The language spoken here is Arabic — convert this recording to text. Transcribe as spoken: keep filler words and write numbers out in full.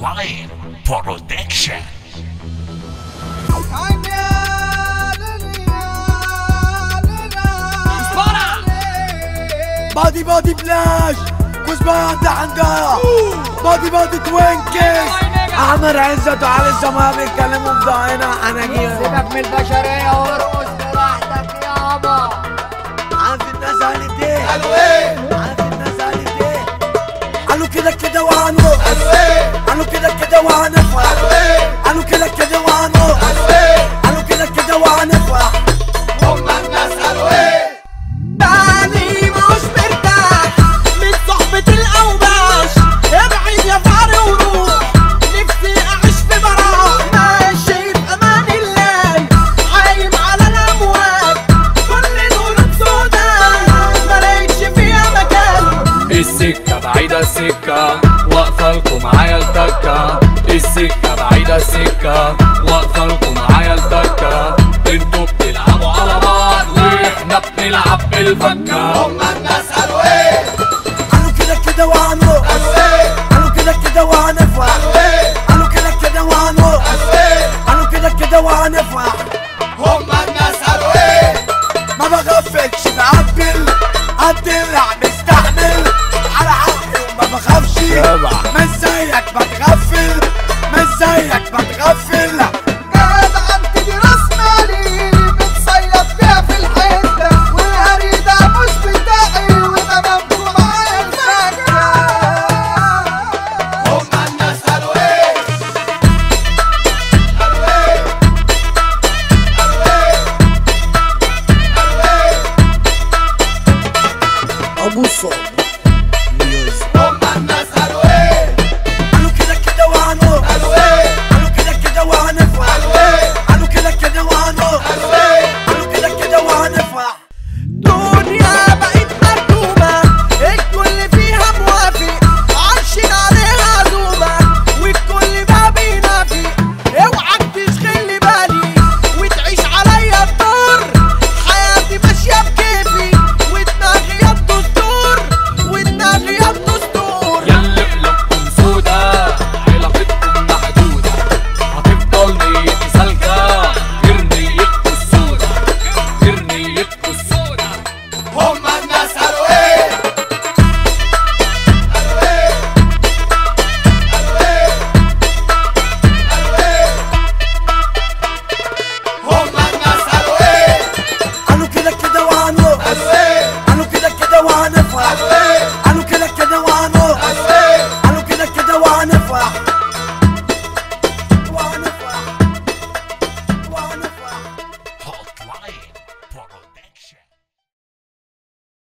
Worldwide Production. بادي بادي بلاش كوزبان عندها بادي بادي توينكس عمر عزت وعلي الزمان بيتكلموا بضاينا عناجيل. سيبك من البشرية وارقص براحتك يابا. عارف الناس قالت ايه؟ قالوا ايه؟ عارف الناس قالت ايه؟ قالوا كده كده وهنرقص. قالوا ايه؟ قالوا كده كده وهنفرح. قالوا ايه؟ قالوا كده كده وهنرقص. قالوا ايه؟ قالوا كده كده وهنفرح. هما الناس قالوا ايه؟ بالي مش مرتاح من صحبة الأوباش، ابعد يا فار وروح، نفسي أعيش في براح، ماشي بأمان الله، عايم على الأمواج، كل القلوب سودان، ملاقيتش فيها مكان. السكة بعيدة السكة واقفة لكم معايا التكة، السكة بعيدة السكة واقفة لكم معايا التكة، انتوا بتلعبوا على بعض واحنا بنلعب بالفكة. هما الناس قالوا ايه؟ قالوا كده كده وهنرقص. قالوا ايه؟ قالوا كده كده وهنفرح. قالوا ايه؟ قالوا كده كده وهنرقص. قالوا ايه؟ قالوا كده كده وهنفرح. هما الناس قالوا ايه؟ ما بغفلش بقبل قد الرع مستحمل على حقي وما بخافش من زيك بجد